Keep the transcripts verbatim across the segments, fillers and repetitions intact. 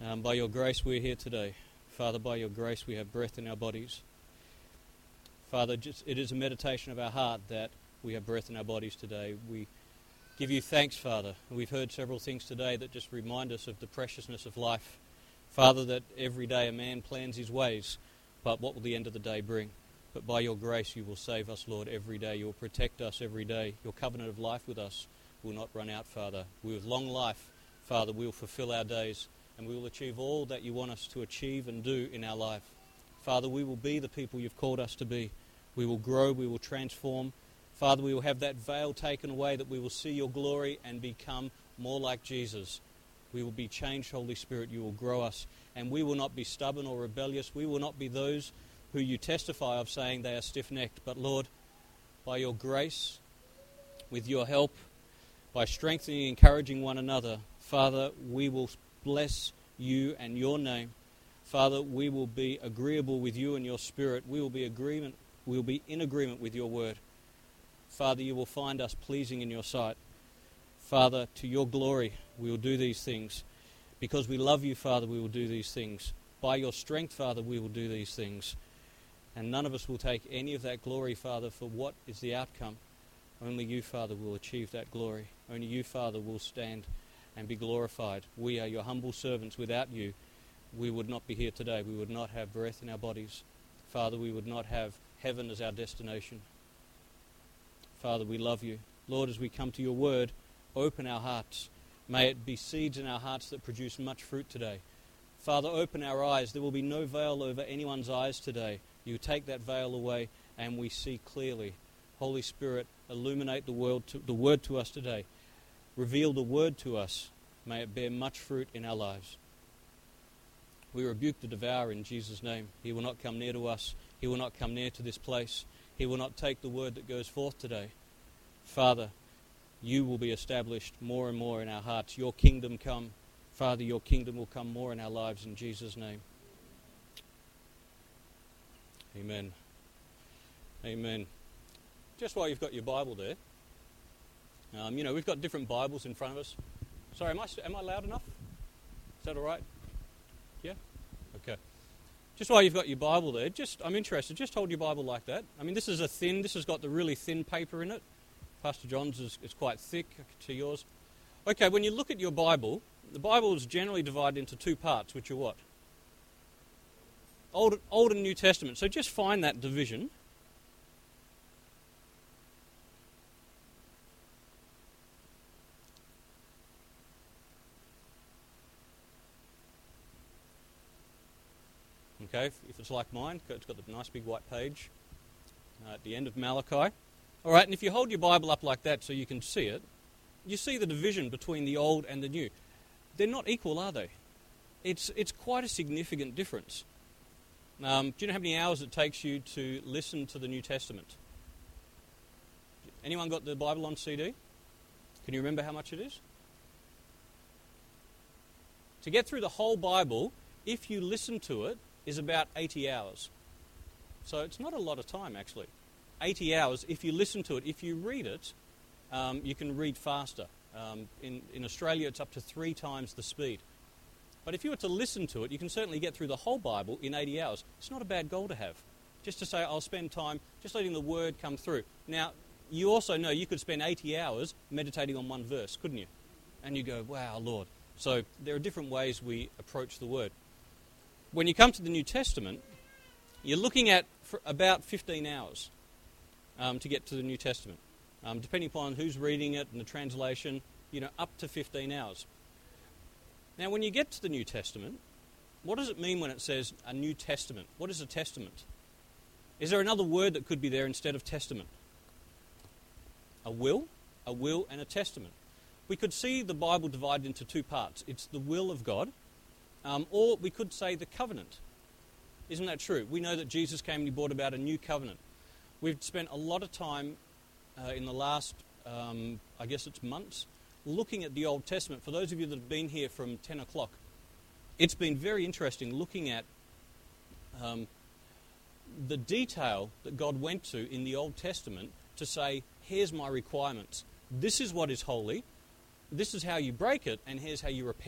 Um, by your grace we're here today. Father, by your grace we have breath in our bodies. Father, just, it is a meditation of our heart that we have breath in our bodies today. We give you thanks, Father. We've heard several things today that just remind us of the preciousness of life. Father, that every day a man plans his ways, but what will the end of the day bring? But by your grace you will save us, Lord, every day. You will protect us every day. Your covenant of life with us will not run out, Father. With long life, Father, we will fulfill our days and we will achieve all that you want us to achieve and do in our life. Father, we will be the people you've called us to be. We will grow, we will transform. Father, we will have that veil taken away, that we will see your glory and become more like Jesus. We will be changed, Holy Spirit. You will grow us, and we will not be stubborn or rebellious. We will not be those who you testify of saying they are stiff-necked. But Lord, by your grace, with your help, by strengthening and encouraging one another, Father, we will bless you and your name. Father, we will be agreeable with you and your Spirit. We will be agreement. We will be in agreement with your word. Father, you will find us pleasing in your sight. Father, to your glory, we will do these things. Because we love you, Father, we will do these things. By your strength, Father, we will do these things. And none of us will take any of that glory, Father, for what is the outcome. Only you, Father, will achieve that glory. Only you, Father, will stand and be glorified. We are your humble servants. Without you, we would not be here today. We would not have breath in our bodies. Father, we would not have heaven as our destination. Father, we love you. Lord, as we come to your word, open our hearts. May it be seeds in our hearts that produce much fruit today. Father, open our eyes. There will be no veil over anyone's eyes today. You take that veil away and we see clearly. Holy Spirit, illuminate the world to, the word to us today. Reveal the word to us. May it bear much fruit in our lives. We rebuke the devourer in Jesus' name. He will not come near to us. He will not come near to this place. He will not take the word that goes forth today. Father, you will be established more and more in our hearts. Your kingdom come. Father, your kingdom will come more in our lives in Jesus' name. Amen. Amen. Just while you've got your Bible there, um, you know, we've got different Bibles in front of us. Sorry, am I, am I loud enough? Is that all right? Yeah? Okay. Just while you've got your Bible there, just I'm interested, just hold your Bible like that. I mean, this is a thin, this has got the really thin paper in it. Pastor John's is, is quite thick to yours. Okay, when you look at your Bible, the Bible is generally divided into two parts, which are what? Old, Old and New Testament. So just find that division. Okay, if it's like mine, it's got the nice big white page uh, at the end of Malachi. All right, and if you hold your Bible up like that so you can see it, you see the division between the Old and the New. They're not equal, are they? It's it's quite a significant difference. Um, do you know how many hours it takes you to listen to the New Testament? Anyone got the Bible on C D? Can you remember how much it is? To get through the whole Bible, if you listen to it, is about eighty hours. So it's not a lot of time, actually. eighty hours, if you listen to it. If you read it, um, you can read faster. Um, in, in Australia, it's up to three times the speed. But if you were to listen to it, you can certainly get through the whole Bible in eighty hours. It's not a bad goal to have. Just to say, I'll spend time just letting the Word come through. Now, you also know you could spend eighty hours meditating on one verse, couldn't you? And you go, wow, Lord. So there are different ways we approach the Word. When you come to the New Testament, you're looking at for about fifteen hours um, to get to the New Testament. Um, depending upon who's reading it and the translation, you know, up to fifteen hours. Now, when you get to the New Testament, what does it mean when it says a New Testament? What is a testament? Is there another word that could be there instead of testament? A will, a will and a testament. We could see the Bible divided into two parts. It's the will of God, um, or we could say the covenant. Isn't that true? We know that Jesus came and he brought about a new covenant. We've spent a lot of time uh, in the last, um, I guess it's months, looking at the Old Testament. For those of you that have been here from ten o'clock, it's been very interesting looking at um, the detail that God went to in the Old Testament to say, here's my requirements. This is what is holy. This is how you break it, and here's how you repair it.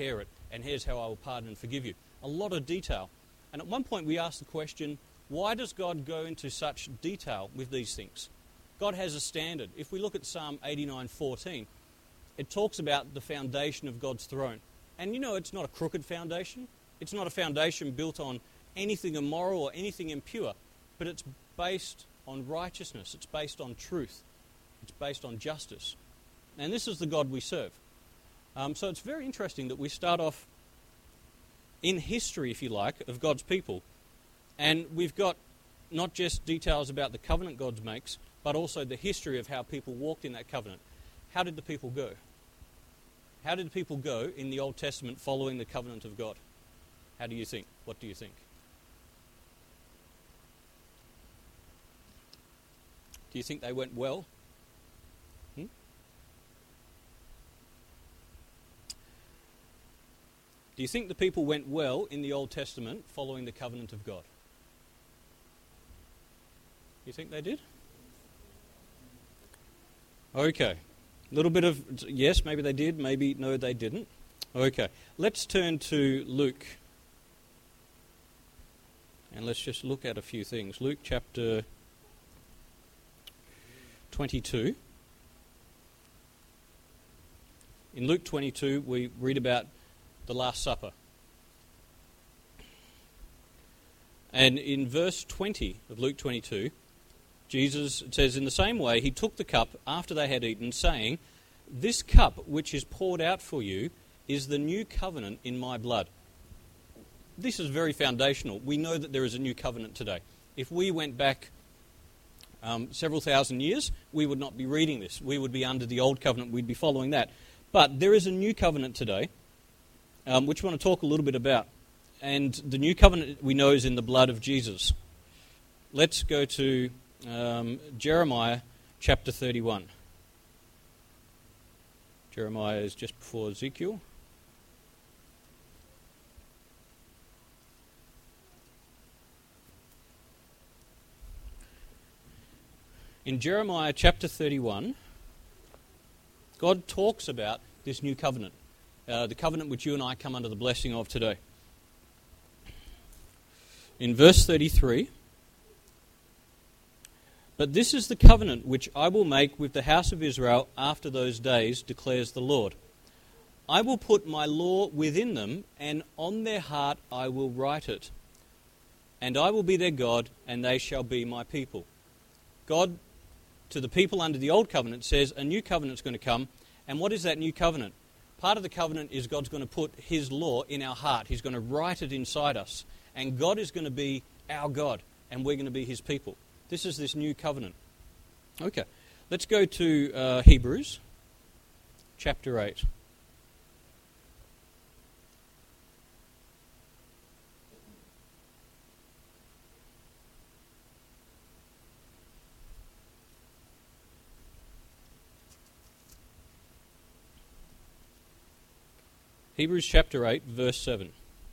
and here's how I will pardon and forgive you. A lot of detail. And at one point we asked the question, why does God go into such detail with these things? God has a standard. If we look at Psalm eighty-nine fourteen, it talks about the foundation of God's throne. And you know, it's not a crooked foundation. It's not a foundation built on anything immoral or anything impure, but it's based on righteousness. It's based on truth. It's based on justice. And this is the God we serve. Um, so it's very interesting that we start off in history, if you like, of God's people. And we've got not just details about the covenant God makes, but also the history of how people walked in that covenant. How did the people go? How did the people go in the Old Testament following the covenant of God? How do you think? What do you think? Do you think they went well? Hmm? Do you think the people went well in the Old Testament following the covenant of God? You think they did? Okay. A little bit of yes, maybe they did, maybe no, they didn't. Okay. Let's turn to Luke. And let's just look at a few things. Luke chapter twenty-two. In Luke twenty-two, we read about the Last Supper. And in verse twenty of Luke twenty-two, Jesus, it says, in the same way, he took the cup after they had eaten, saying, "This cup which is poured out for you is the new covenant in my blood." This is very foundational. We know that there is a new covenant today. If we went back um, several thousand years, we would not be reading this. We would be under the old covenant. We'd be following that. But there is a new covenant today, um, which we want to talk a little bit about. And the new covenant we know is in the blood of Jesus. Let's go to um, Jeremiah chapter thirty-one. Jeremiah is just before Ezekiel. In Jeremiah chapter thirty-one, God talks about this new covenant, uh, the covenant which you and I come under the blessing of today. In verse thirty-three, "But this is the covenant which I will make with the house of Israel after those days, declares the Lord. I will put my law within them, and on their heart I will write it. And I will be their God, and they shall be my people." God, to the people under the old covenant, says a new covenant is going to come. And what is that new covenant? Part of the covenant is God's going to put his law in our heart. He's going to write it inside us. And God is going to be our God, and we're going to be his people. This is this new covenant. Okay, let's go to uh, Hebrews chapter eight. Hebrews chapter eight, verse seven.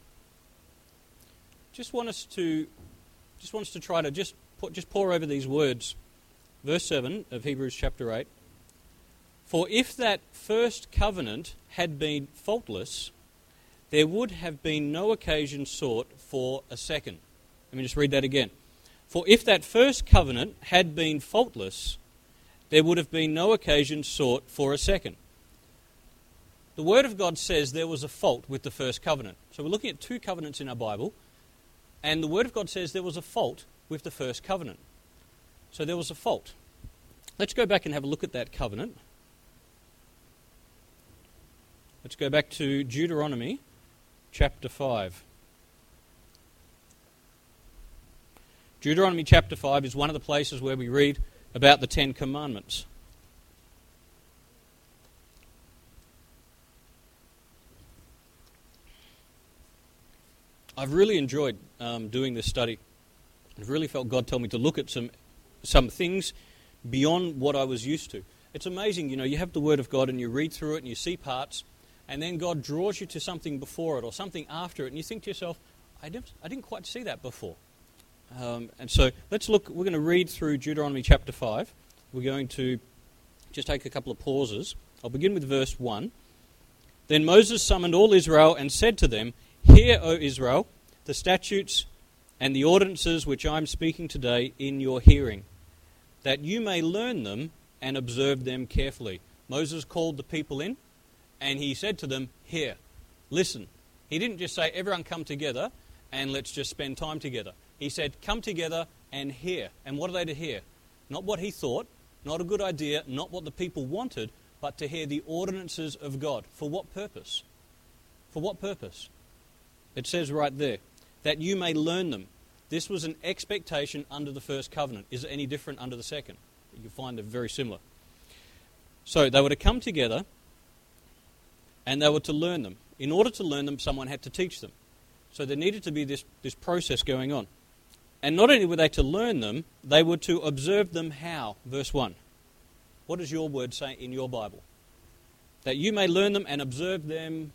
Just want us to, just want us to try to just put, just pore over these words. Verse seven of Hebrews chapter eight. "For if that first covenant had been faultless, there would have been no occasion sought for a second." Let me just read that again. "For if that first covenant had been faultless, there would have been no occasion sought for a second." The Word of God says there was a fault with the first covenant. So we're looking at two covenants in our Bible, and the Word of God says there was a fault with the first covenant. So there was a fault. Let's go back and have a look at that covenant. Let's go back to Deuteronomy chapter five. Deuteronomy chapter five is one of the places where we read about the Ten Commandments. I've really enjoyed um, doing this study. I've really felt God tell me to look at some some things beyond what I was used to. It's amazing, you know, you have the Word of God and you read through it and you see parts, and then God draws you to something before it or something after it, and you think to yourself, I didn't, I didn't quite see that before. Um, and so let's look, we're going to read through Deuteronomy chapter five. We're going to just take a couple of pauses. I'll begin with verse one. Then Moses summoned all Israel and said to them, Hear, O Israel, the statutes and the ordinances which I am speaking today in your hearing, that you may learn them and observe them carefully. Moses called the people in, and he said to them, Hear, listen. He didn't just say, everyone come together and let's just spend time together. He said, come together and hear. And what are they to hear? Not what he thought, not a good idea, not what the people wanted, but to hear the ordinances of God. For what purpose? For what purpose? It says right there, that you may learn them. This was an expectation under the first covenant. Is it any different under the second? You find it very similar. So they were to come together and they were to learn them. In order to learn them, someone had to teach them. So there needed to be this, this process going on. And not only were they to learn them, they were to observe them how? Verse one. What does your word say in your Bible? That you may learn them and observe them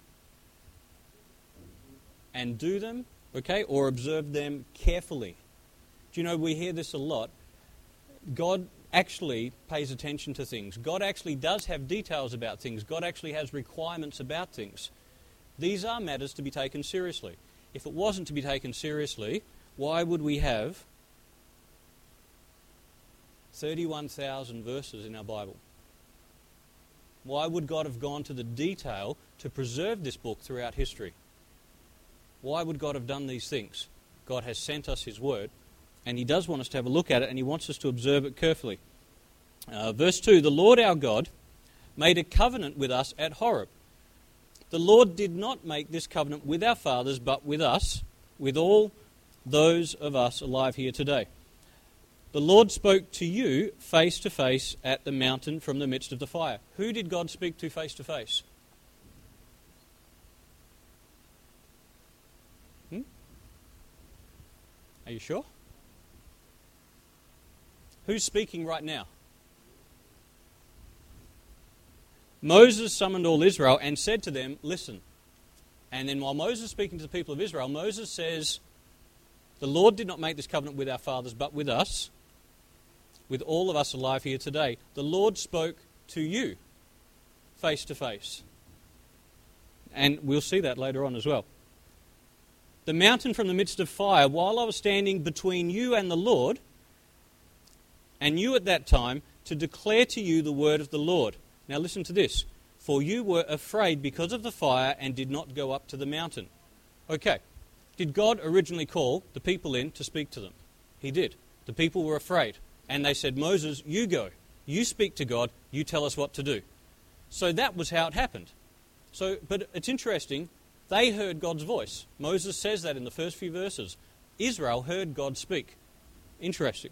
and do them, okay, or observe them carefully. Do you know, we hear this a lot. God actually pays attention to things. God actually does have details about things. God actually has requirements about things. These are matters to be taken seriously. If it wasn't to be taken seriously, why would we have thirty-one thousand verses in our Bible? Why would God have gone to the detail to preserve this book throughout history? Why would God have done these things? God has sent us His Word, and He does want us to have a look at it, and He wants us to observe it carefully. Uh, verse two, the Lord our God made a covenant with us at Horeb. The Lord did not make this covenant with our fathers, but with us, with all those of us alive here today. The Lord spoke to you face to face at the mountain from the midst of the fire. Who did God speak to face to face? Hmm? Are you sure? Who's speaking right now? Moses summoned all Israel and said to them, listen. And then while Moses is speaking to the people of Israel, Moses says, the Lord did not make this covenant with our fathers, but with us, with all of us alive here today. The Lord spoke to you face to face. And we'll see that later on as well. The mountain from the midst of fire, while I was standing between you and the Lord, and you at that time, to declare to you the word of the Lord. Now listen to this. For you were afraid because of the fire and did not go up to the mountain. Okay. Did God originally call the people in to speak to them? He did. The people were afraid. And they said, Moses, you go. You speak to God. You tell us what to do. So that was how it happened. So, but it's interesting. They heard God's voice. Moses says that in the first few verses. Israel heard God speak. Interesting.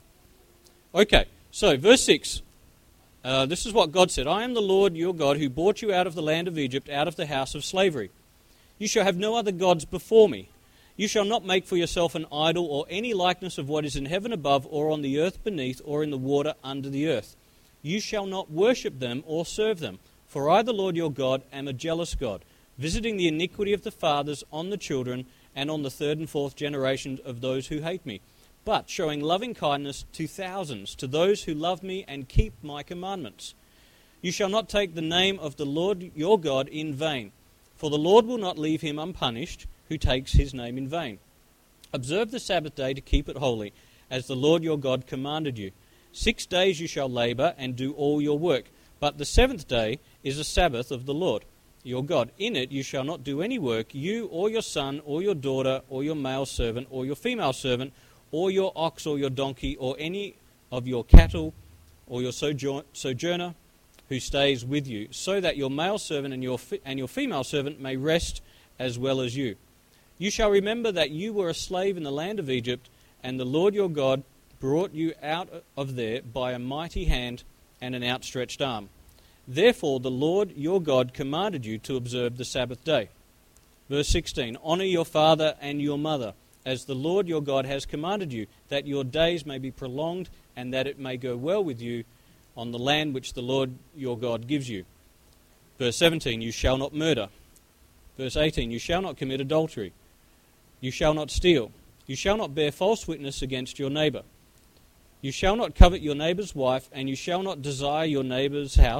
Okay. So verse six. Uh, this is what God said. I am the Lord your God who brought you out of the land of Egypt, out of the house of slavery. You shall have no other gods before me. You shall not make for yourself an idol or any likeness of what is in heaven above or on the earth beneath or in the water under the earth. You shall not worship them or serve them. For I, the Lord your God, am a jealous God, visiting the iniquity of the fathers on the children and on the third and fourth generation of those who hate me, but showing loving kindness to thousands, to those who love me and keep my commandments. You shall not take the name of the Lord your God in vain, for the Lord will not leave him unpunished who takes his name in vain. Observe the Sabbath day to keep it holy, as the Lord your God commanded you. Six days you shall labor and do all your work, but the seventh day is a Sabbath of the Lord your God. In it you shall not do any work, you or your son or your daughter or your male servant or your female servant, or your ox or your donkey, or any of your cattle, or your sojourner who stays with you, so that your male servant and your fi- and your female servant may rest as well as you. You shall remember that you were a slave in the land of Egypt, and the Lord your God brought you out of there by a mighty hand and an outstretched arm. Therefore the Lord your God commanded you to observe the Sabbath day. Verse sixteen, Honor your father and your mother, as the Lord your God has commanded you, that your days may be prolonged and that it may go well with you on the land which the Lord your God gives you. Verse seventeen, you shall not murder. Verse eighteen, you shall not commit adultery. You shall not steal. You shall not bear false witness against your neighbour. You shall not covet your neighbour's wife, and you shall not desire your neighbour's house.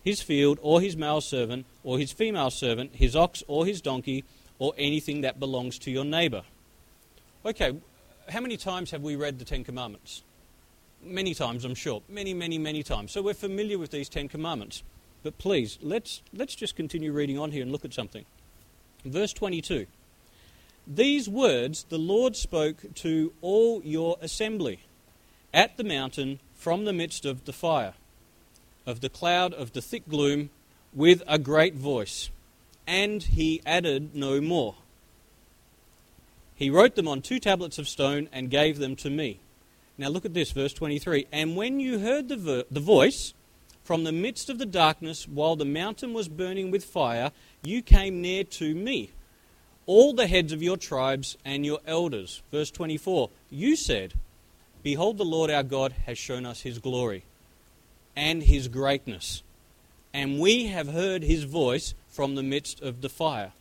his field, or his male servant, or his female servant, his ox or his donkey, or anything that belongs to your neighbour. Okay, how many times have we read the Ten Commandments? Many times, I'm sure. Many, many, many times. So we're familiar with these Ten Commandments. But please, let's let's just continue reading on here and look at something. Verse twenty-two. These words the Lord spoke to all your assembly at the mountain from the midst of the fire, of the cloud of the thick gloom, with a great voice. And he added no more. He wrote them on two tablets of stone and gave them to me. Now look at this, verse twenty-three. And when you heard the, vo- the voice from the midst of the darkness, while the mountain was burning with fire, you came near to me, all the heads of your tribes and your elders. Verse twenty-four. You said, Behold, the Lord our God has shown us his glory and his greatness, and we have heard his voice from the midst of the fire.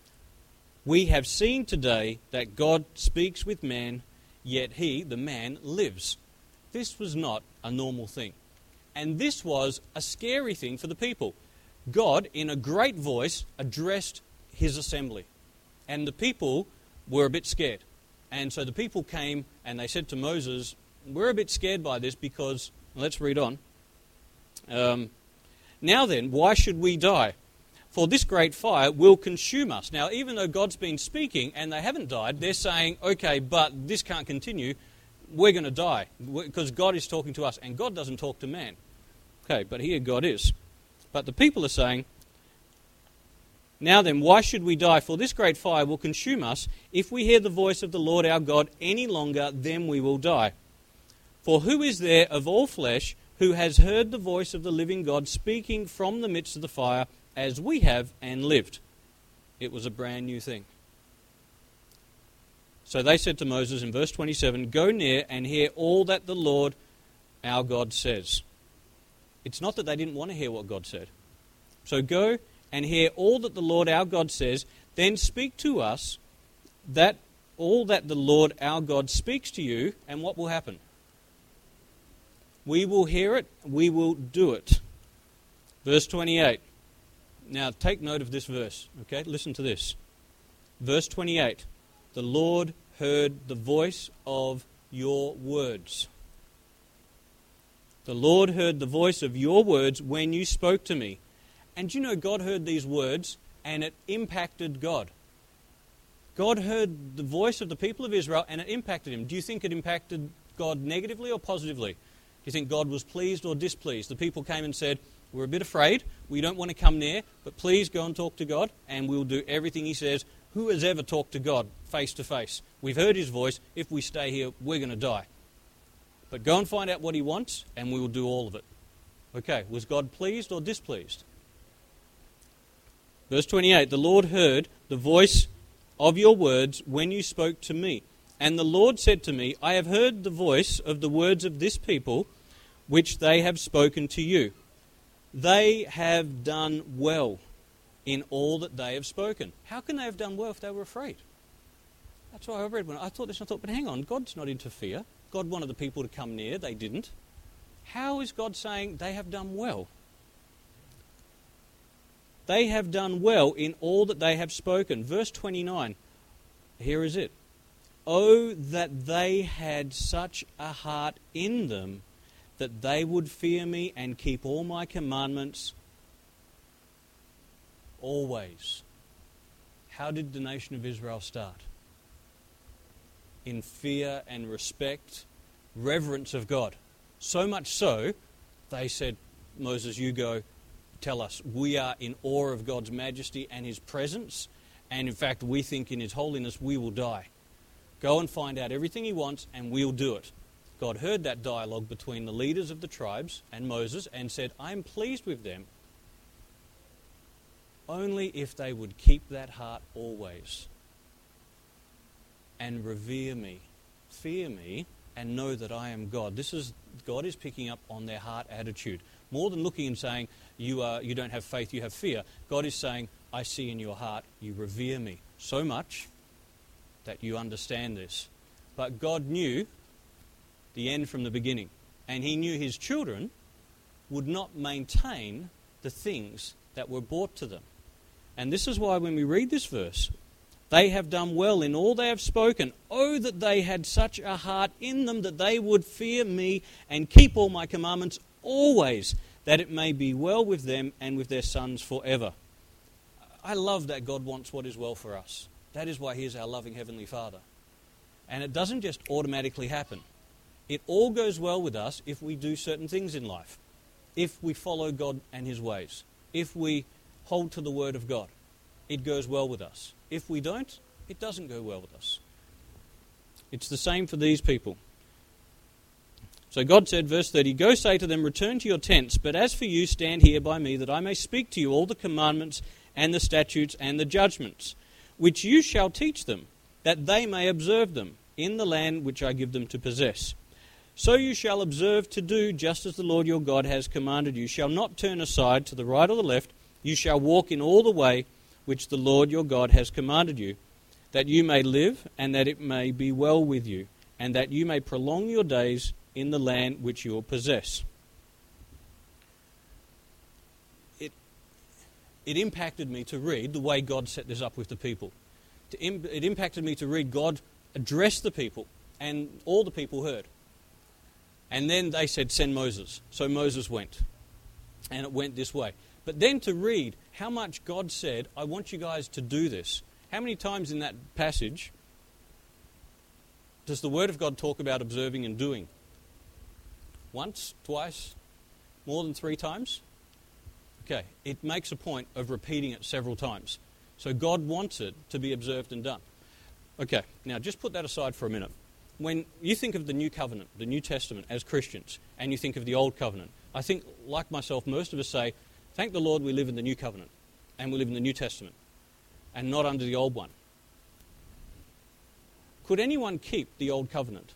We have seen today that God speaks with man, yet he, the man, lives. This was not a normal thing. And this was a scary thing for the people. God, in a great voice, addressed his assembly. And the people were a bit scared. And so the people came and they said to Moses, we're a bit scared by this because, let's read on. Um, now then, why should we die? For this great fire will consume us. Now, even though God's been speaking and they haven't died, they're saying, okay, but this can't continue. We're going to die because God is talking to us and God doesn't talk to man. Okay, but here God is. But the people are saying, now then, why should we die? For this great fire will consume us. If we hear the voice of the Lord our God any longer, then we will die. For who is there of all flesh who has heard the voice of the living God speaking from the midst of the fire as we have and lived? It was a brand new thing. So they said to Moses in verse twenty-seven, Go near and hear all that the Lord our God says. It's not that they didn't want to hear what God said. So go and hear all that the Lord our God says, then speak to us that all that the Lord our God speaks to you, and what will happen? We will hear it, we will do it. Verse twenty-eight. Now take note of this verse, okay? Listen to this. Verse twenty-eight. The Lord heard the voice of your words. The Lord heard the voice of your words when you spoke to me. And you know, God heard these words and it impacted God. God heard the voice of the people of Israel and it impacted him. Do you think it impacted God negatively or positively? Do you think God was pleased or displeased? The people came and said, we're a bit afraid, we don't want to come near, but please go and talk to God and we'll do everything he says. Who has ever talked to God face to face? We've heard his voice. If we stay here, we're going to die. But go and find out what he wants and we will do all of it. Okay, was God pleased or displeased? Verse twenty-eight, the Lord heard the voice of your words when you spoke to me. And the Lord said to me, I have heard the voice of the words of this people, which they have spoken to you. They have done well in all that they have spoken. How can they have done well if they were afraid? That's why I read when I thought this and I thought, but hang on, God's not into fear. God wanted the people to come near, they didn't. How is God saying they have done well? They have done well in all that they have spoken. Verse twenty-nine, here is it. Oh, that they had such a heart in them that they would fear me and keep all my commandments always. How did the nation of Israel start? In fear and respect, reverence of God. So much so, they said, Moses, you go, tell us. We are in awe of God's majesty and his presence, and in fact, we think in his holiness we will die. Go and find out everything he wants, and we'll do it. God heard that dialogue between the leaders of the tribes and Moses and said, I am pleased with them, only if they would keep that heart always and revere me, fear me, and know that I am God. This is, God is picking up on their heart attitude. More than looking and saying, you are, you don't have faith, you have fear. God is saying, I see in your heart, you revere me so much that you understand this. But God knew the end from the beginning. And he knew his children would not maintain the things that were brought to them. And this is why when we read this verse, they have done well in all they have spoken. Oh, that they had such a heart in them that they would fear me and keep all my commandments always, that it may be well with them and with their sons forever. I love that God wants what is well for us. That is why he is our loving Heavenly Father. And it doesn't just automatically happen. It all goes well with us if we do certain things in life. If we follow God and his ways. If we hold to the word of God. It goes well with us. If we don't, it doesn't go well with us. It's the same for these people. So God said, verse thirty, Go say to them, return to your tents, but as for you, stand here by me, that I may speak to you all the commandments and the statutes and the judgments, which you shall teach them, that they may observe them in the land which I give them to possess. So you shall observe to do just as the Lord your God has commanded you. You shall not turn aside to the right or the left. You shall walk in all the way which the Lord your God has commanded you, that you may live and that it may be well with you, and that you may prolong your days in the land which you will possess. It, it impacted me to read the way God set this up with the people. It impacted me to read God address the people, and all the people heard. And then they said, send Moses. So Moses went, and it went this way. But then to read how much God said, I want you guys to do this. How many times in that passage does the Word of God talk about observing and doing? Once, twice, more than three times? Okay, it makes a point of repeating it several times. So God wants it to be observed and done. Okay, now just put that aside for a minute. When you think of the New Covenant, the New Testament as Christians, and you think of the Old Covenant, I think, like myself, most of us say, thank the Lord we live in the New Covenant, and we live in the New Testament, and not under the Old one. Could anyone keep the Old Covenant?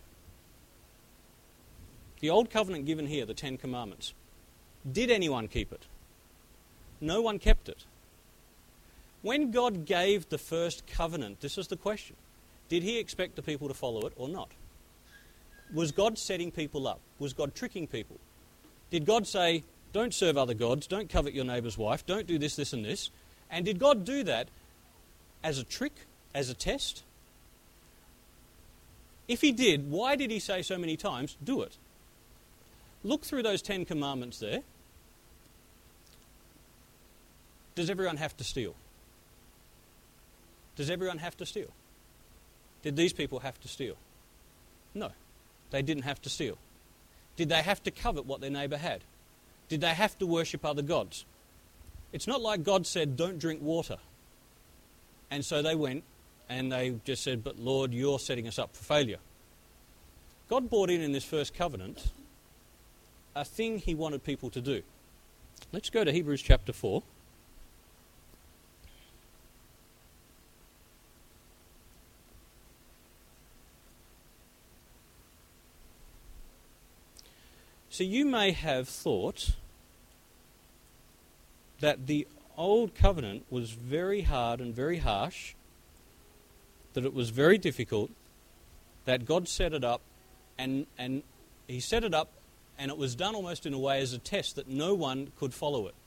The Old Covenant given here, the Ten Commandments, did anyone keep it? No one kept it. When God gave the first covenant, this is the question, did he expect the people to follow it or not? Was God setting people up? Was God tricking people? Did God say, don't serve other gods, don't covet your neighbour's wife, don't do this, this and this? And did God do that as a trick, as a test? If he did, why did he say so many times, do it? Look through those Ten Commandments there. Does everyone have to steal? Does everyone have to steal? Did these people have to steal? No, they didn't have to steal. Did they have to covet what their neighbour had? Did they have to worship other gods? It's not like God said, don't drink water. And so they went and they just said, but Lord, you're setting us up for failure. God brought in in this first covenant a thing he wanted people to do. Let's go to Hebrews chapter four. So you may have thought that the old covenant was very hard and very harsh, that it was very difficult, that God set it up, and, and he set it up, and it was done almost in a way as a test that no one could follow it.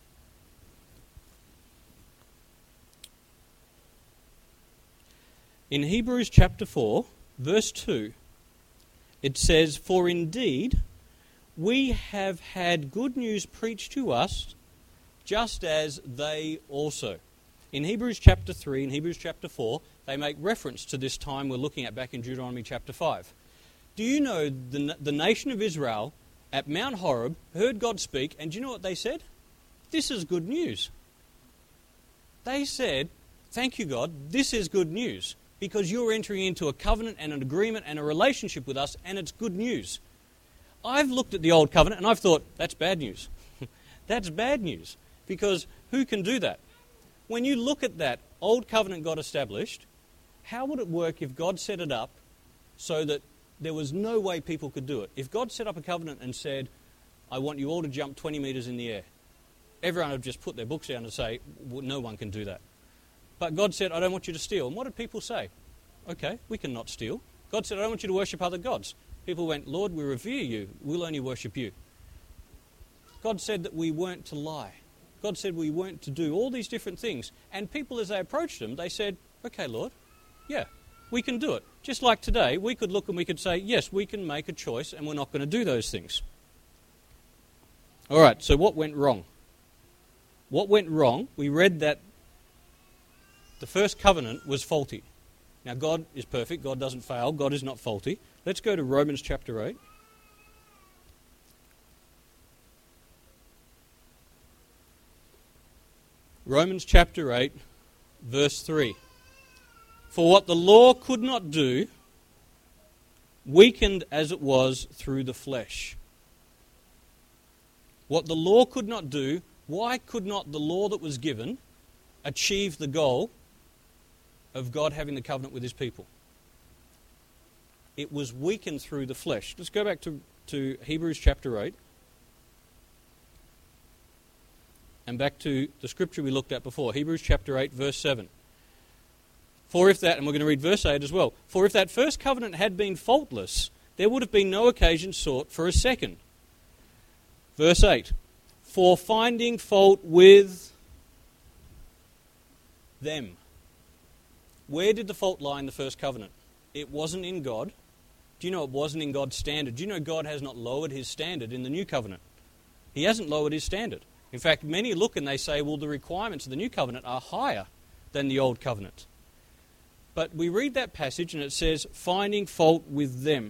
In Hebrews chapter four, verse two, it says, For indeed, we have had good news preached to us, just as they also. In Hebrews chapter three and Hebrews chapter four, they make reference to this time we're looking at back in Deuteronomy chapter five. Do you know the, the nation of Israel at Mount Horeb heard God speak, and do you know what they said? This is good news. They said, thank you, God, this is good news, because you're entering into a covenant and an agreement and a relationship with us, and it's good news. I've looked at the old covenant and I've thought, that's bad news. That's bad news, because who can do that? When you look at that old covenant God established, how would it work if God set it up so that there was no way people could do it? If God set up a covenant and said, I want you all to jump twenty metres in the air, everyone would just put their books down and say, well, no one can do that. But God said, I don't want you to steal. And what did people say? Okay, we can not steal. God said, I don't want you to worship other gods. People went, Lord, we revere you. We'll only worship you. God said that we weren't to lie. God said we weren't to do all these different things. And people, as they approached him, they said, okay, Lord, yeah, we can do it. Just like today, we could look and we could say, yes, we can make a choice and we're not going to do those things. All right, so what went wrong? What went wrong? We read that the first covenant was faulty. Now, God is perfect. God doesn't fail. God is not faulty. Let's go to Romans chapter eight. Romans chapter eight, verse three. For what the law could not do, weakened as it was through the flesh. What the law could not do, why could not the law that was given achieve the goal of God having the covenant with his people? It was weakened through the flesh. Let's go back to, to Hebrews chapter eight. And back to the scripture we looked at before, Hebrews chapter eight, verse seven. For if that, and we're going to read verse eight as well, for if that first covenant had been faultless, there would have been no occasion sought for a second. Verse eight, for finding fault with them. Where did the fault lie in the first covenant? It wasn't in God. Do you know it wasn't in God's standard? Do you know God has not lowered his standard in the new covenant? He hasn't lowered his standard. In fact, many look and they say, well, the requirements of the new covenant are higher than the old covenant. But we read that passage and it says, finding fault with them.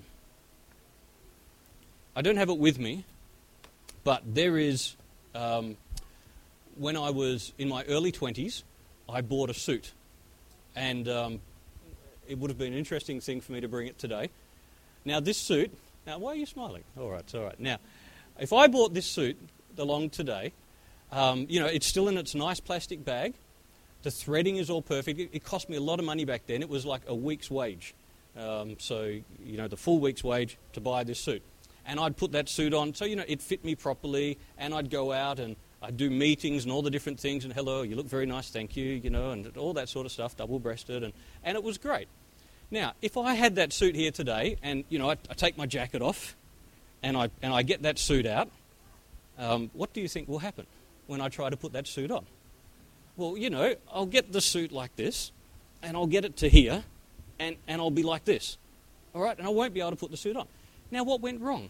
I don't have it with me, but there is, um, when I was in my early twenties, I bought a suit. And um, it would have been an interesting thing for me to bring it today. Now, this suit, now, why are you smiling? All right, it's all right. Now, if I bought this suit along today, Um, you know, it's still in its nice plastic bag. The threading is all perfect. It, it cost me a lot of money back then. It was like a week's wage. Um, so, you know, the full week's wage to buy this suit. And I'd put that suit on, so, you know, it fit me properly, and I'd go out and I'd do meetings and all the different things, and hello, you look very nice, thank you, you know, and all that sort of stuff, double-breasted, and, and it was great. Now, if I had that suit here today, and, you know, I, I take my jacket off, and I, and I get that suit out, um, what do you think will happen when I try to put that suit on? Well, you know, I'll get the suit like this, and I'll get it to here, and, and I'll be like this. All right? And I won't be able to put the suit on. Now, what went wrong?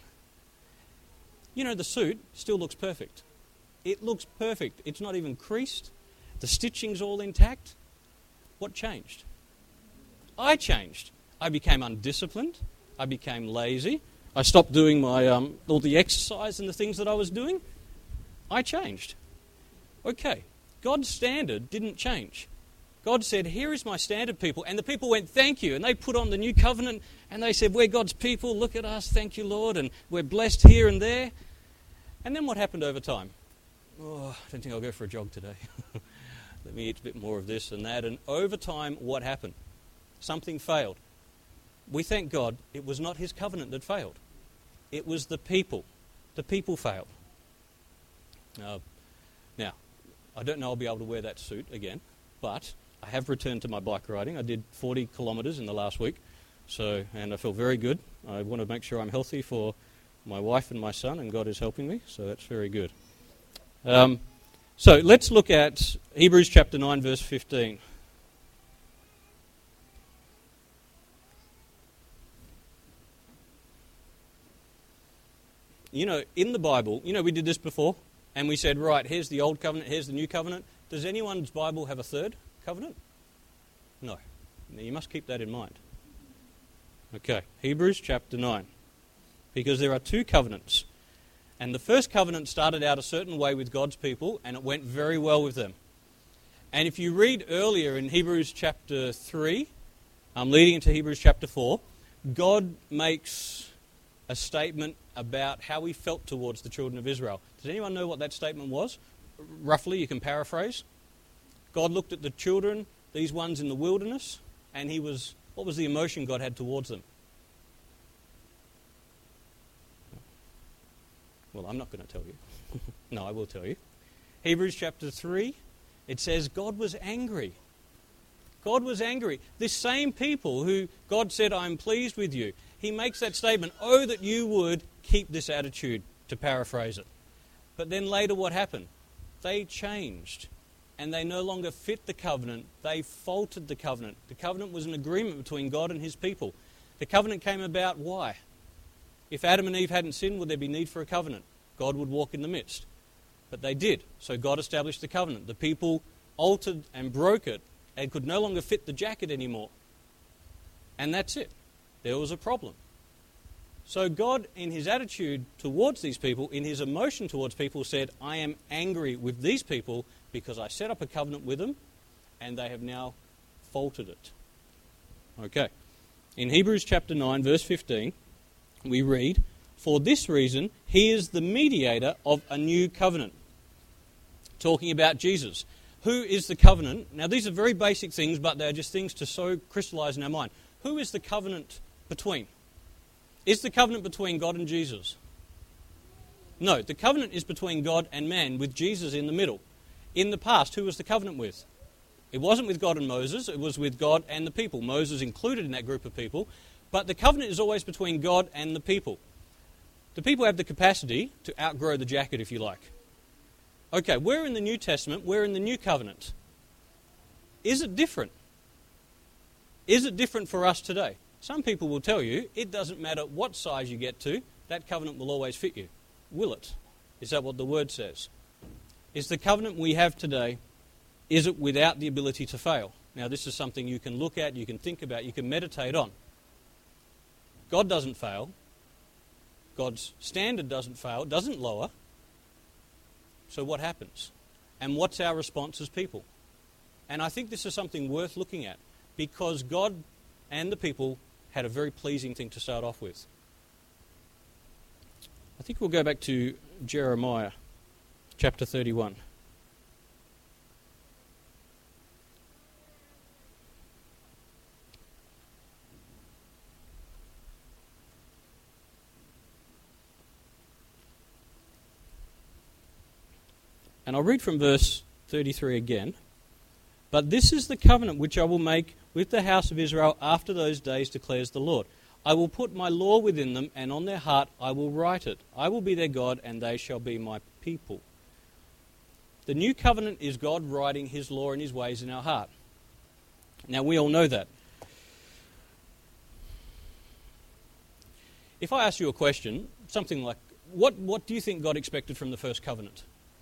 You know, the suit still looks perfect. It looks perfect. It's not even creased. The stitching's all intact. What changed? I changed. I became undisciplined. I became lazy. I stopped doing my um, all the exercise and the things that I was doing. I changed. Okay, God's standard didn't change. God said, here is my standard, people. And the people went, thank you. And they put on the new covenant and they said, we're God's people. Look at us. Thank you, Lord. And we're blessed here and there. And then what happened over time? Oh, I don't think I'll go for a jog today. Let me eat a bit more of this and that. And over time, what happened? Something failed. We thank God it was not his covenant that failed. It was the people. The people failed. Uh, now, I don't know I'll be able to wear that suit again, but I have returned to my bike riding. I did forty kilometres in the last week, so and I feel very good. I want to make sure I'm healthy for my wife and my son, and God is helping me, so that's very good. Um, so let's look at Hebrews chapter nine, verse fifteen. You know, in the Bible, you know, we did this before, and we said, right, here's the old covenant, here's the new covenant. Does anyone's Bible have a third covenant? No. Now, you must keep that in mind. Okay, Hebrews chapter nine. Because there are two covenants. And the first covenant started out a certain way with God's people, and it went very well with them. And if you read earlier in Hebrews chapter three, um, leading into Hebrews chapter four, God makes a statement about how he felt towards the children of Israel. Does anyone know what that statement was? Roughly, you can paraphrase. God looked at the children, these ones in the wilderness, and he was, what was the emotion God had towards them? Well, I'm not going to tell you. No, I will tell you. Hebrews chapter three, it says God was angry. God was angry. This same people who God said, I'm pleased with you, he makes that statement, oh, that you would keep this attitude, to paraphrase it. But then later what happened? they changed. And they no longer fit the covenant. They faltered the covenant. The covenant was an agreement between God and his people. The covenant came about, why? If Adam and Eve hadn't sinned, would there be need for a covenant? God would walk in the midst. But they did. So God established the covenant. The people altered and broke it and could no longer fit the jacket anymore. And that's it. There was a problem. So God, in his attitude towards these people, in his emotion towards people, said, I am angry with these people because I set up a covenant with them and they have now faltered it. Okay. In Hebrews chapter nine, verse fifteen, we read, for this reason, he is the mediator of a new covenant. Talking about Jesus. Who is the covenant? Now, these are very basic things, but they're just things to so crystallize in our mind. Who is the covenant between? Is the covenant between God and Jesus? No, the covenant is between God and man, with Jesus in the middle. In the past, who was the covenant with? It wasn't with God and Moses, it was with God and the people. Moses included in that group of people, but the covenant is always between God and the people. The people have the capacity to outgrow the jacket, if you like. Okay, we're in the New Testament, we're in the New Covenant. Is it different? Is it different for us today? Some people will tell you, it doesn't matter what size you get to, that covenant will always fit you. Will it? Is that what the Word says? Is the covenant we have today, is it without the ability to fail? Now, this is something you can look at, you can think about, you can meditate on. God doesn't fail. God's standard doesn't fail, doesn't lower. So what happens? And what's our response as people? And I think this is something worth looking at, because God and the people had a very pleasing thing to start off with. I think we'll go back to Jeremiah chapter thirty-one. And I'll read from verse thirty-three again. But this is the covenant which I will make with the house of Israel after those days, declares the Lord. I will put my law within them, and on their heart I will write it. I will be their God, and they shall be my people. The new covenant is God writing his law and his ways in our heart. Now, we all know that. If I ask you a question, something like, what, what do you think God expected from the first covenant?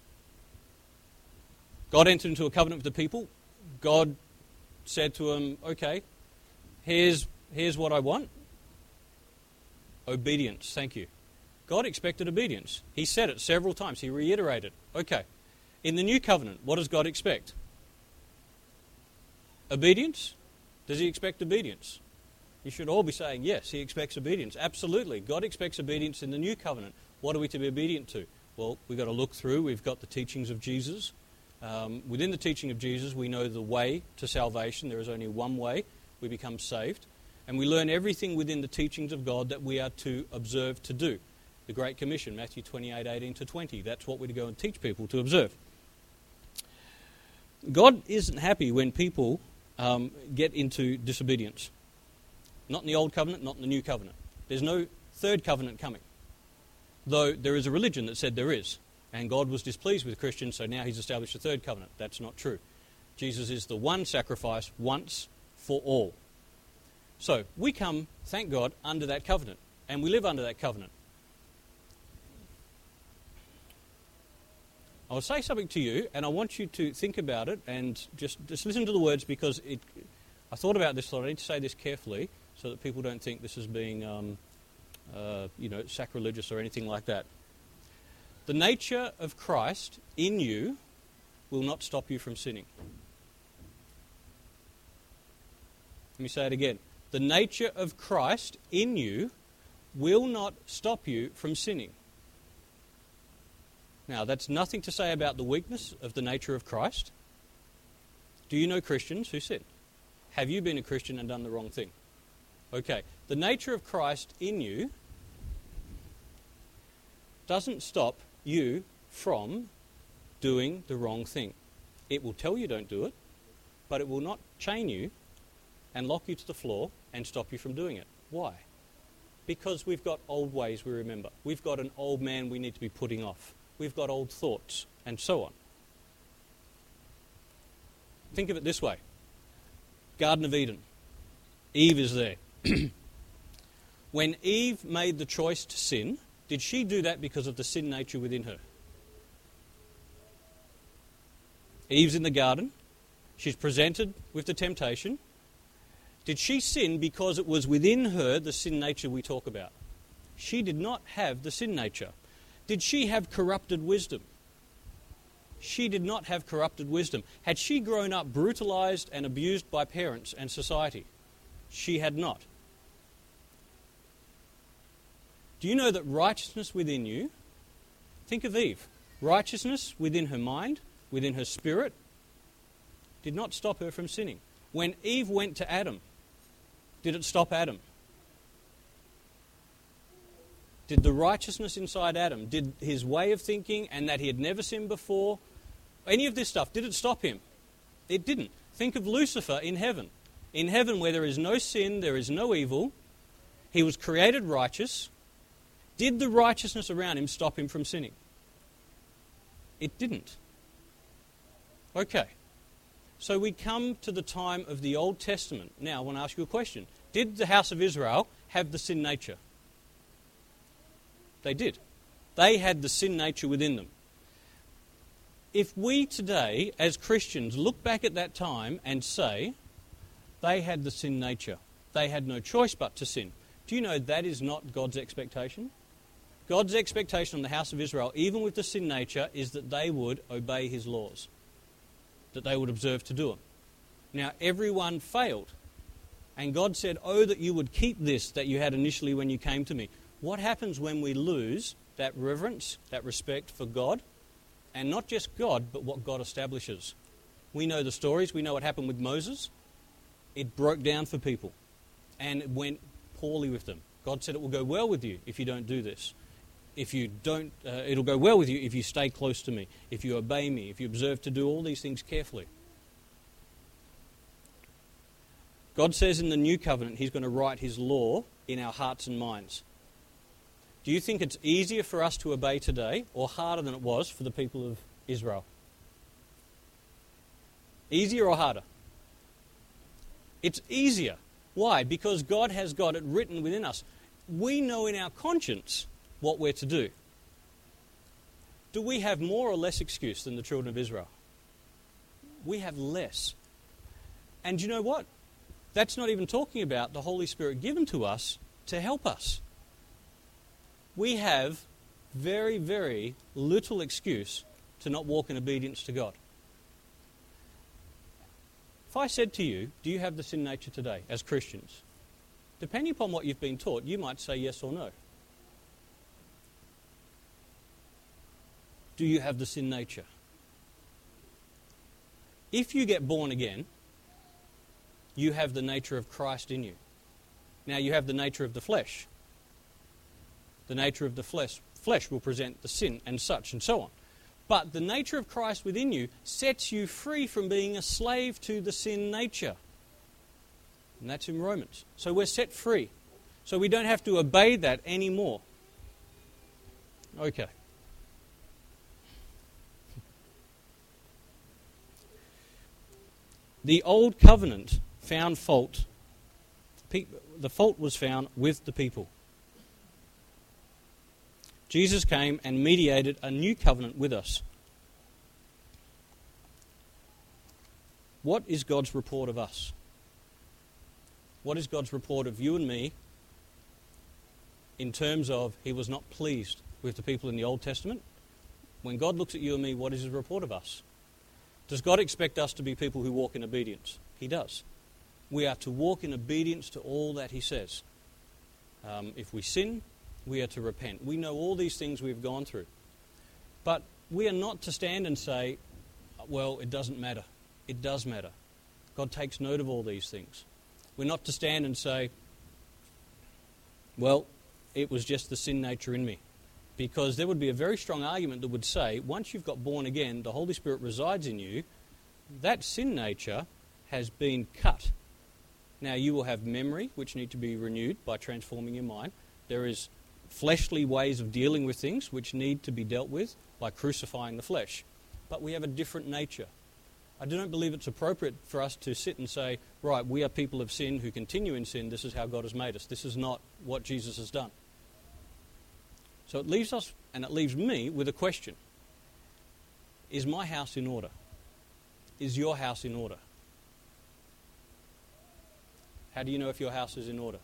God entered into a covenant with the people. God said to them, okay, here's, here's what I want. Obedience, thank you. God expected obedience. He said it several times. He reiterated. Okay, in the new covenant, what does God expect? Obedience? Does he expect obedience? You should all be saying, yes, he expects obedience. Absolutely. God expects obedience in the new covenant. What are we to be obedient to? Well, we've got to look through. We've got the teachings of Jesus. Um, within the teaching of Jesus, we know the way to salvation. There is only one way. We become saved. And we learn everything within the teachings of God that we are to observe to do. The Great Commission, Matthew twenty-eight, eighteen to twenty. That's what we're to go and teach people to observe. God isn't happy when people um, get into disobedience. Not in the Old Covenant, not in the New Covenant. There's no third covenant coming. Though there is a religion that said there is. And God was displeased with Christians, so now he's established a third covenant. That's not true. Jesus is the one sacrifice once for all. So we come, thank God, under that covenant. And we live under that covenant. I'll say something to you, and I want you to think about it and just, just listen to the words, because it, I thought about this, thought I need to say this carefully so that people don't think this is being um, uh, you know, sacrilegious or anything like that. The nature of Christ in you will not stop you from sinning. Let me say it again. The nature of Christ in you will not stop you from sinning. Now, that's nothing to say about the weakness of the nature of Christ. Do you know Christians who sin? Have you been a Christian and done the wrong thing? Okay. The nature of Christ in you doesn't stop you from doing the wrong thing. It will tell you don't do it, but it will not chain you and lock you to the floor and stop you from doing it. Why? Because we've got old ways we remember. We've got an old man we need to be putting off. We've got old thoughts, and so on. Think of it this way. Garden of Eden. Eve is there. When Eve made the choice to sin, did she do that because of the sin nature within her? Eve's in the garden. She's presented with the temptation. Did she sin because it was within her the sin nature we talk about? She did not have the sin nature. Did she have corrupted wisdom? She did not have corrupted wisdom. Had she grown up brutalized and abused by parents and society? She had not. Do you know that righteousness within you, think of Eve, righteousness within her mind, within her spirit, did not stop her from sinning. When Eve went to Adam, did it stop Adam? Did the righteousness inside Adam, did his way of thinking and that he had never sinned before, any of this stuff, did it stop him? It didn't. Think of Lucifer in heaven. In heaven where there is no sin, there is no evil, he was created righteous. Did the righteousness around him stop him from sinning? It didn't. Okay. So we come to the time of the Old Testament. Now I want to ask you a question. Did the house of Israel have the sin nature? They did. They had the sin nature within them. If we today, as Christians, look back at that time and say, they had the sin nature, they had no choice but to sin, do you know that is not God's expectation? God's expectation on the house of Israel, even with the sin nature, is that they would obey his laws, that they would observe to do them. Now, everyone failed. And God said, oh, that you would keep this that you had initially when you came to me. What happens when we lose that reverence, that respect for God? And not just God, but what God establishes. We know the stories. We know what happened with Moses. It broke down for people. And it went poorly with them. God said it will go well with you if you don't do this. If you don't, uh, it'll go well with you if you stay close to me, if you obey me, if you observe to do all these things carefully. God says in the new covenant he's going to write his law in our hearts and minds. Do you think it's easier for us to obey today or harder than it was for the people of Israel? Easier or harder? It's easier. Why? Because God has got it written within us. We know in our conscience what we're to do. Do we have more or less excuse than the children of Israel? We have less. And you know what? That's not even talking about the Holy Spirit given to us to help us. We have very, very little excuse to not walk in obedience to God. If I said to you, do you have the sin nature today as Christians? Depending upon what you've been taught, you might say yes or no. Do you have the sin nature? If you get born again, you have the nature of Christ in you. Now you have the nature of the flesh. The nature of the flesh, flesh will present the sin and such and so on. But the nature of Christ within you sets you free from being a slave to the sin nature. And that's in Romans. So we're set free. So we don't have to obey that anymore. Okay. The old covenant found fault. The fault was found with the people. Jesus came and mediated a new covenant with us. What is God's report of us? What is God's report of you and me in terms of he was not pleased with the people in the Old Testament? When God looks at you and me, what is his report of us? Does God expect us to be people who walk in obedience? He does. We are to walk in obedience to all that he says. Um, if we sin, we are to repent. We know all these things we've gone through. But we are not to stand and say, well, it doesn't matter. It does matter. God takes note of all these things. We're not to stand and say, well, it was just the sin nature in me. Because there would be a very strong argument that would say, once you've got born again, the Holy Spirit resides in you, that sin nature has been cut. Now you will have memory, which need to be renewed by transforming your mind. There is fleshly ways of dealing with things which need to be dealt with by crucifying the flesh. But we have a different nature. I don't believe it's appropriate for us to sit and say, right, we are people of sin who continue in sin. This is how God has made us. This is not what Jesus has done. So it leaves us, and it leaves me, with a question. Is my house in order? Is your house in order? How do you know if your house is in order?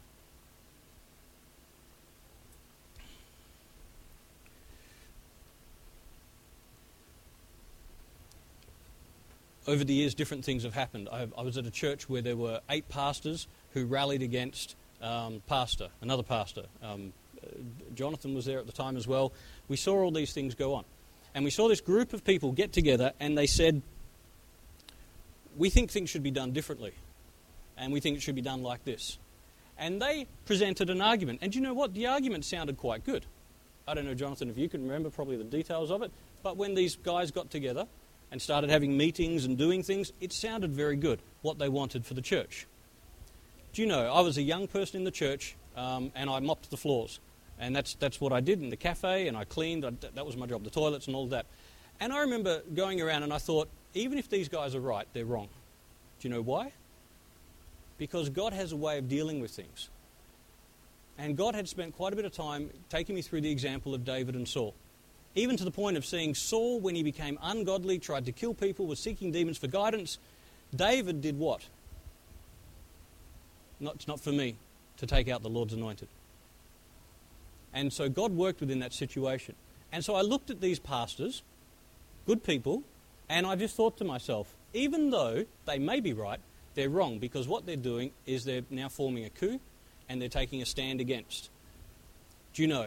Over the years, different things have happened. I, I was at a church where there were eight pastors who rallied against um, pastor, another pastor. Um, uh, Jonathan was there at the time as well. We saw all these things go on. And we saw this group of people get together and they said, we think things should be done differently. And we think it should be done like this. And they presented an argument. And you know what? The argument sounded quite good. I don't know, Jonathan, if you can remember probably the details of it. But when these guys got together and started having meetings and doing things, it sounded very good, what they wanted for the church. Do you know, I was a young person in the church, um, and I mopped the floors. And that's that's what I did in the cafe, and I cleaned. I, that was my job, the toilets and all of that. And I remember going around and I thought, even if these guys are right, they're wrong. Do you know why? Because God has a way of dealing with things. And God had spent quite a bit of time taking me through the example of David and Saul. Even to the point of seeing Saul, when he became ungodly, tried to kill people, was seeking demons for guidance. David did what? Not, it's not for me to take out the Lord's anointed. And so God worked within that situation. And so I looked at these pastors, good people, and I just thought to myself, even though they may be right, they're wrong, because what they're doing is they're now forming a coup and they're taking a stand against. Do you know?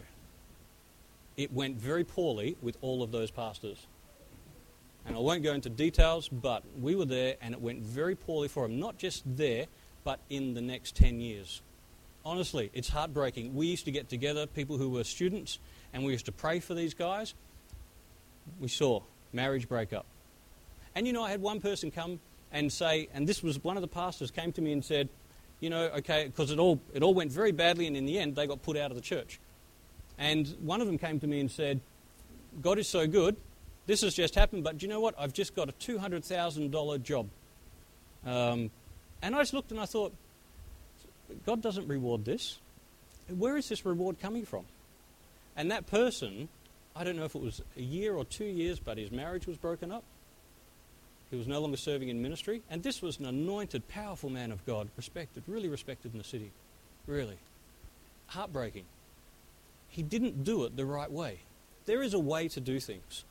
It went very poorly with all of those pastors. And I won't go into details, but we were there and it went very poorly for them, not just there, but in the next ten years. Honestly, it's heartbreaking. We used to get together, people who were students, and we used to pray for these guys. We saw marriage break up. And you know, I had one person come and say, and this was one of the pastors came to me and said, you know, okay, because it all it all went very badly, and in the end they got put out of the church. And one of them came to me and said, God is so good, this has just happened, but do you know what? I've just got a two hundred thousand dollars job. Um, and I just looked and I thought, God doesn't reward this. Where is this reward coming from? And that person, I don't know if it was a year or two years, but his marriage was broken up. He was no longer serving in ministry. And this was an anointed, powerful man of God, respected, really respected in the city. Really. Heartbreaking. He didn't do it the right way. There is a way to do things.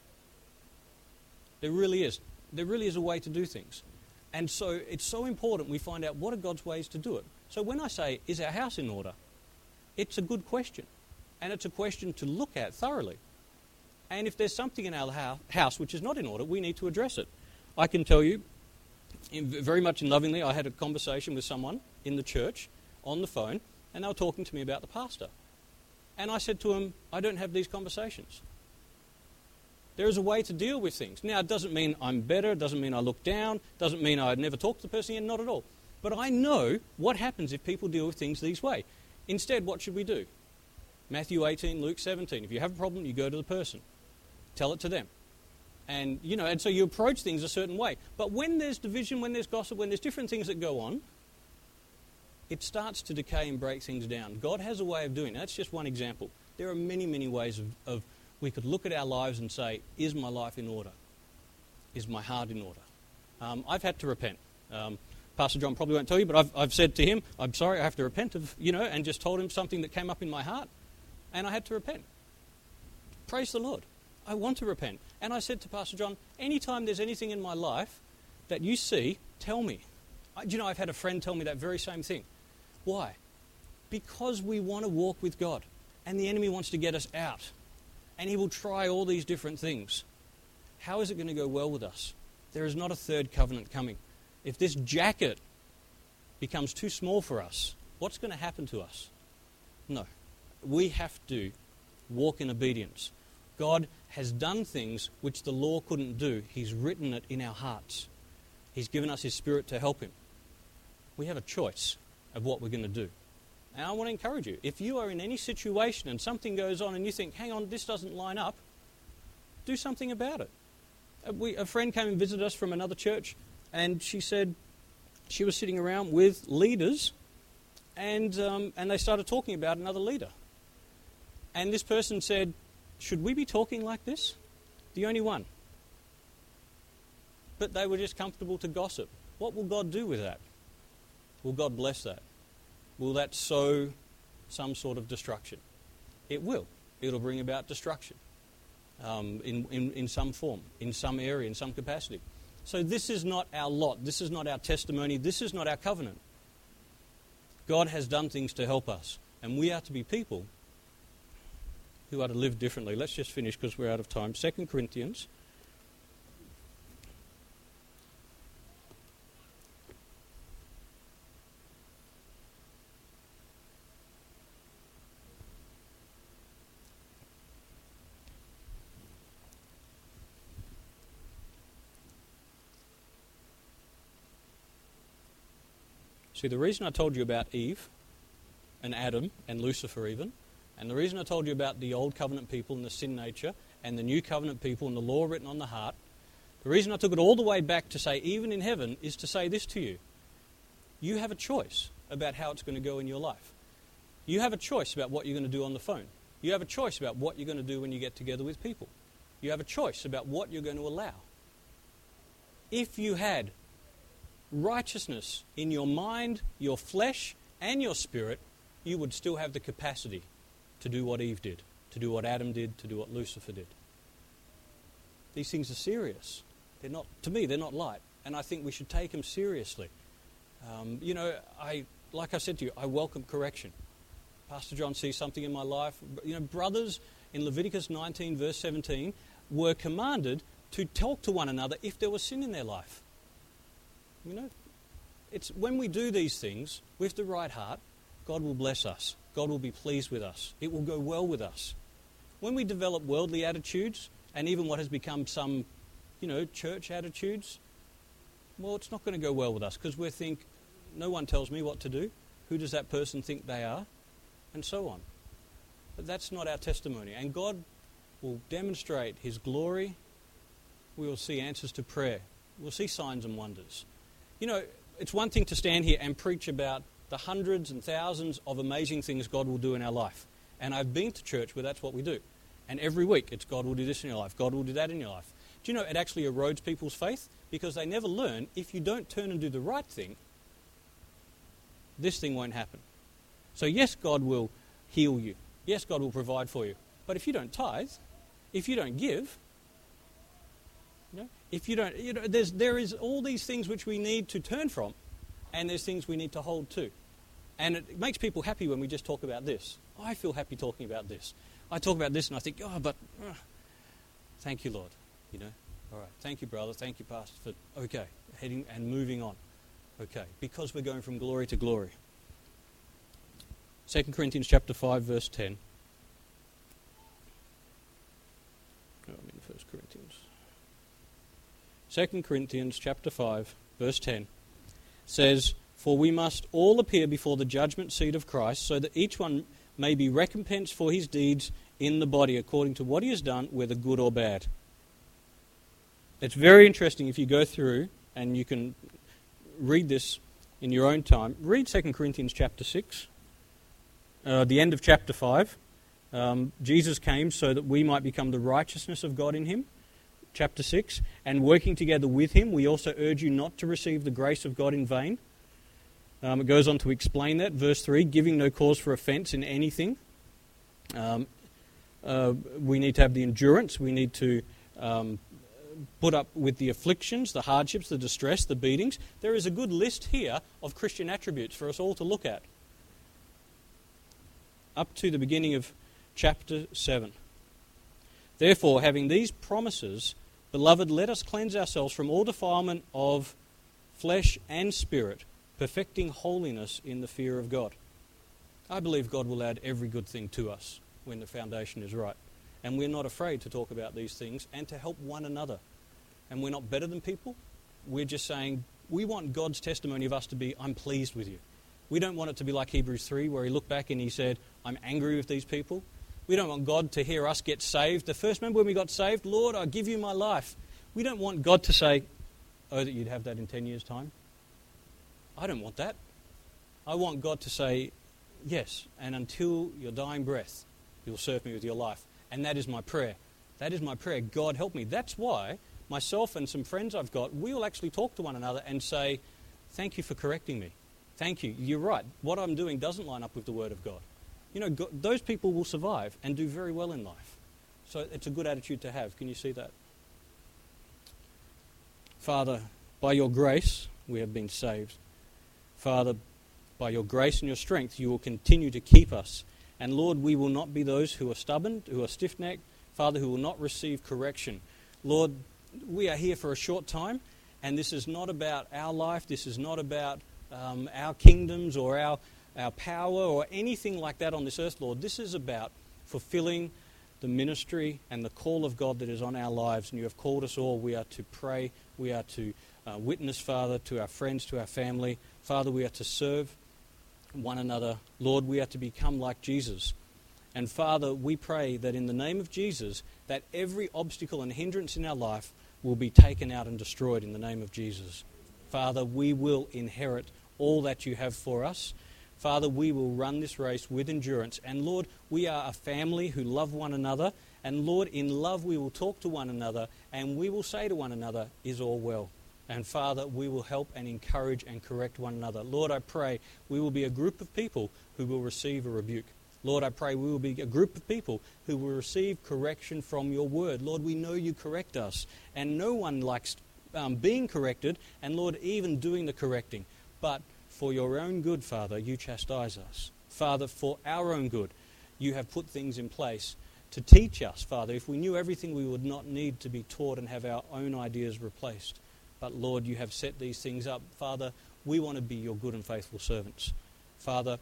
There really is. There really is a way to do things. And so it's so important we find out what are God's ways to do it. So when I say, is our house in order? It's a good question. And it's a question to look at thoroughly. And if there's something in our house which is not in order, we need to address it. I can tell you, very much and lovingly, I had a conversation with someone in the church on the phone, and they were talking to me about the pastor. And I said to him, I don't have these conversations. There is a way to deal with things. Now, it doesn't mean I'm better, it doesn't mean I look down, doesn't mean I'd never talk to the person again, not at all. But I know what happens if people deal with things this way. Instead, what should we do? Matthew eighteen, Luke seventeen. If you have a problem, you go to the person. Tell it to them. And, you know, and so you approach things a certain way. But when there's division, when there's gossip, when there's different things that go on, it starts to decay and break things down. God has a way of doing it. That's just one example. There are many, many ways of, of we could look at our lives and say, is my life in order? Is my heart in order? Um, I've had to repent. Um, Pastor John probably won't tell you, but I've, I've said to him, I'm sorry, I have to repent of, you know, and just told him something that came up in my heart, and I had to repent. Praise the Lord. I want to repent. And I said to Pastor John, anytime there's anything in my life that you see, tell me. I, you know, I've had a friend tell me that very same thing. Why? Because we want to walk with God, and the enemy wants to get us out, and he will try all these different things. How is it going to go well with us? There is not a third covenant coming. If this jacket becomes too small for us, what's going to happen to us? No. We have to walk in obedience. God has done things which the law couldn't do. He's written it in our hearts. He's given us His Spirit to help Him. We have a choice of what we're going to do. And I want to encourage you, if you are in any situation and something goes on and you think, hang on, this doesn't line up, do something about it. We, a friend came and visited us from another church And she said she was sitting around with leaders, and um, and they started talking about another leader. And this person said, should we be talking like this? The only one. But they were just comfortable to gossip. What will God do with that? Will God bless that? Will that sow some sort of destruction? It will. It'll bring about destruction um, in, in, in some form, in some area, in some capacity. So this is not our lot. This is not our testimony. This is not our covenant. God has done things to help us. And we are to be people who are to live differently. Let's just finish because we're out of time. Second Corinthians. See, the reason I told you about Eve and Adam and Lucifer even, and the reason I told you about the old covenant people and the sin nature and the new covenant people and the law written on the heart, the reason I took it all the way back to say even in heaven is to say this to you. You have a choice about how it's going to go in your life. You have a choice about what you're going to do on the phone. You have a choice about what you're going to do when you get together with people. You have a choice about what you're going to allow. If you had righteousness in your mind, your flesh, and your spirit, you would still have the capacity to do what Eve did, to do what Adam did, to do what Lucifer did. These things are serious. They're not, to me, they're not light, and I think we should take them seriously. Um, you know, I, like I said to you, I welcome correction. Pastor John sees something in my life. You know, brothers in Leviticus nineteen, verse seventeen, were commanded to talk to one another if there was sin in their life. You know, it's when we do these things with the right heart, God will bless us. God will be pleased with us. It will go well with us. When we develop worldly attitudes, and even what has become some, you know, church attitudes, well, it's not going to go well with us because we think, no one tells me what to do. Who does that person think they are? And so on. But that's not our testimony. And God will demonstrate His glory. We will see answers to prayer. We'll see signs and wonders. You know, it's one thing to stand here and preach about the hundreds and thousands of amazing things God will do in our life. And I've been to church where that's what we do. And every week it's God will do this in your life, God will do that in your life. Do you know it actually erodes people's faith? Because they never learn, if you don't turn and do the right thing, this thing won't happen. So yes, God will heal you. Yes, God will provide for you. But if you don't tithe, if you don't give, you know, if you don't, you know, there's, there is all these things which we need to turn from, and there's things we need to hold to. And it makes people happy when we just talk about this. I feel happy talking about this. I talk about this and I think, oh, but uh, thank you, Lord. You know, all right. Thank you, brother. Thank you, pastor. For okay, heading and moving on. Okay, because we're going from glory to glory. Second Corinthians chapter five, verse ten. Oh, I'm in First Corinthians. Second Corinthians chapter five, verse ten says, "For we must all appear before the judgment seat of Christ, so that each one may be recompensed for his deeds in the body, according to what he has done, whether good or bad." It's very interesting if you go through, and you can read this in your own time. Read Second Corinthians chapter six, uh, the end of chapter five. Um, Jesus came so that we might become the righteousness of God in Him. Chapter six, and working together with Him, we also urge you not to receive the grace of God in vain. Um, it goes on to explain that. Verse three, giving no cause for offence in anything. Um, uh, we need to have the endurance. We need to um, put up with the afflictions, the hardships, the distress, the beatings. There is a good list here of Christian attributes for us all to look at. Up to the beginning of chapter seven. Therefore, having these promises, beloved, let us cleanse ourselves from all defilement of flesh and spirit, perfecting holiness in the fear of God. I believe God will add every good thing to us when the foundation is right. And we're not afraid to talk about these things and to help one another. And we're not better than people. We're just saying we want God's testimony of us to be, I'm pleased with you. We don't want it to be like Hebrews three, where He looked back and He said, I'm angry with these people. We don't want God to hear us get saved. The first, remember when we got saved? Lord, I give you my life. We don't want God to say, oh, that you'd have that in ten years' time. I don't want that. I want God to say, yes, and until your dying breath, you'll serve me with your life. And that is my prayer. That is my prayer. God, help me. That's why myself and some friends I've got, we will actually talk to one another and say, thank you for correcting me. Thank you. You're right. What I'm doing doesn't line up with the Word of God. You know, God, those people will survive and do very well in life. So it's a good attitude to have. Can you see that? Father, by your grace, we have been saved. Father, by your grace and your strength, you will continue to keep us. And Lord, we will not be those who are stubborn, who are stiff-necked, Father, who will not receive correction. Lord, we are here for a short time, and this is not about our life, this is not about um, our kingdoms or our, our power or anything like that on this earth, Lord. This is about fulfilling the ministry and the call of God that is on our lives, and you have called us all. We are to pray, we are to uh, witness, Father, to our friends, to our family. Father, we are to serve one another. Lord, we are to become like Jesus. And Father, we pray that in the name of Jesus, that every obstacle and hindrance in our life will be taken out and destroyed in the name of Jesus. Father, we will inherit all that you have for us. Father, we will run this race with endurance. And Lord, we are a family who love one another. And Lord, in love we will talk to one another, and we will say to one another, is all well. And Father, we will help and encourage and correct one another. Lord, I pray we will be a group of people who will receive a rebuke. Lord, I pray we will be a group of people who will receive correction from your word. Lord, we know you correct us, and no one likes um, being corrected, and Lord, even doing the correcting. But for your own good, Father, you chastise us. Father, for our own good, you have put things in place to teach us, Father. If we knew everything, we would not need to be taught and have our own ideas replaced. But Lord, you have set these things up. Father, we want to be your good and faithful servants. Father,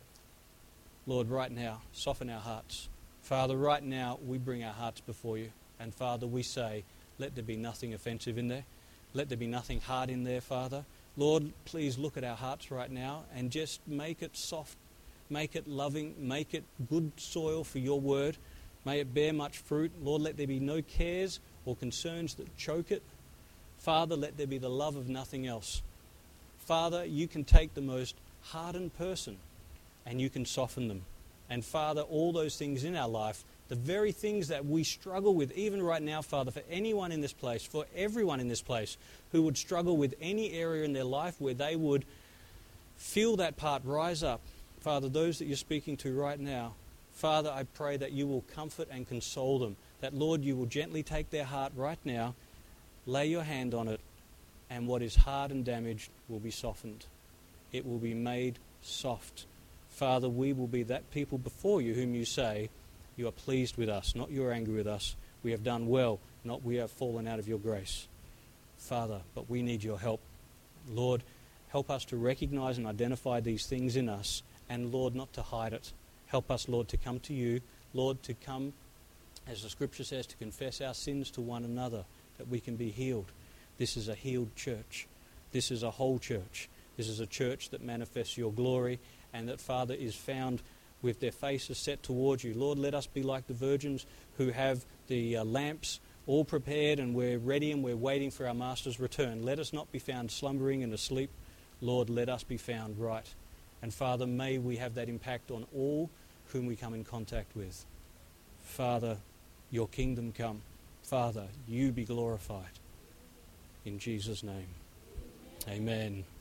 Lord, right now, soften our hearts. Father, right now, we bring our hearts before you. And Father, we say, let there be nothing offensive in there. Let there be nothing hard in there, Father. Lord, please look at our hearts right now and just make it soft, make it loving, make it good soil for your word. May it bear much fruit. Lord, let there be no cares or concerns that choke it. Father, let there be the love of nothing else. Father, you can take the most hardened person and you can soften them. And Father, all those things in our life, the very things that we struggle with, even right now, Father, for anyone in this place, for everyone in this place who would struggle with any area in their life where they would feel that part rise up. Father, those that you're speaking to right now, Father, I pray that you will comfort and console them. That, Lord, you will gently take their heart right now, lay your hand on it, and what is hard and damaged will be softened. It will be made soft. Father, we will be that people before you whom you say, you are pleased with us, not you are angry with us. We have done well, not we have fallen out of your grace. Father, but we need your help. Lord, help us to recognize and identify these things in us, and Lord, not to hide it. Help us, Lord, to come to you. Lord, to come, as the scripture says, to confess our sins to one another, that we can be healed. This is a healed church. This is a whole church. This is a church that manifests your glory, and that, Father, is found with their faces set towards you. Lord, let us be like the virgins who have the uh, lamps all prepared, and we're ready and we're waiting for our Master's return. Let us not be found slumbering and asleep. Lord, let us be found right. And Father, may we have that impact on all whom we come in contact with. Father, your kingdom come. Father, you be glorified. In Jesus' name, amen.